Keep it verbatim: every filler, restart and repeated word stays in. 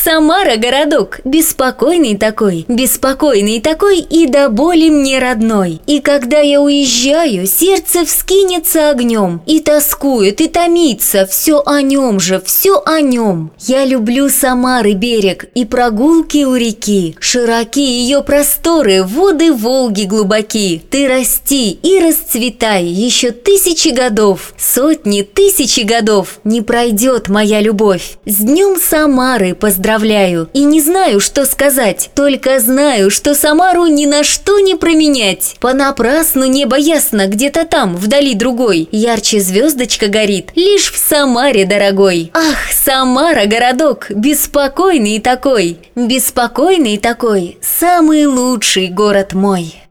Самара городок, беспокойный такой, беспокойный такой и до боли мне родной. И когда я уезжаю, сердце вскинется огнем, и тоскует, и томится, все о нем же, все о нем. Я люблю Самары берег и прогулки у реки, широки ее просторы, воды Волги глубоки. Ты расти и расцветай еще тысячи годов, сотни, тысячи годов, не пройдет моя любовь. С днем Самары поздравляю, и не знаю, что сказать, только знаю, что Самару ни на что не променять. Понапрасну небо ясно где-то там, вдали другой, ярче звездочка горит лишь в Самаре дорогой. Ах, Самара городок, беспокойный такой, беспокойный такой, самый лучший город мой.